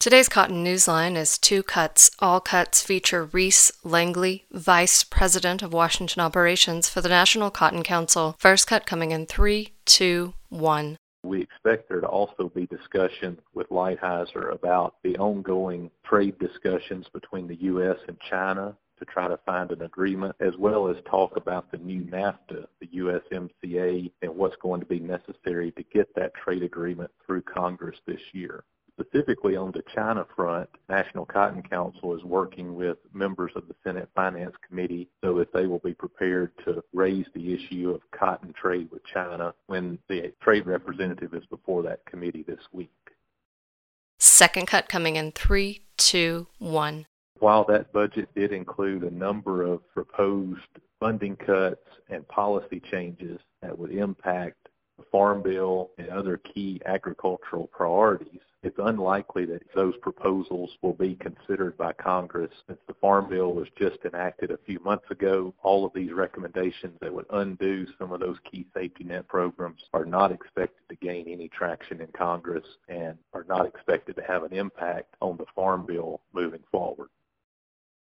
Today's Cotton Newsline is Two Cuts. All cuts feature Reese Langley, Vice President of Washington Operations for the National Cotton Council. First cut coming in 3, 2, 1. We expect there to also be discussion with Lighthizer about the ongoing trade discussions between the U.S. and China to try to find an agreement, as well as talk about the new NAFTA, the USMCA, and what's going to be necessary to get that trade agreement through Congress this year. Specifically on the China front, National Cotton Council is working with members of the Senate Finance Committee so that they will be prepared to raise the issue of cotton trade with China when the trade representative is before that committee this week. Second cut coming in 3, 2, 1. While that budget did include a number of proposed funding cuts and policy changes that would impact the Farm Bill and other key agricultural priorities, it's unlikely that those proposals will be considered by Congress. Since the Farm Bill was just enacted a few months ago, all of these recommendations that would undo some of those key safety net programs are not expected to gain any traction in Congress and are not expected to have an impact on the Farm Bill moving forward.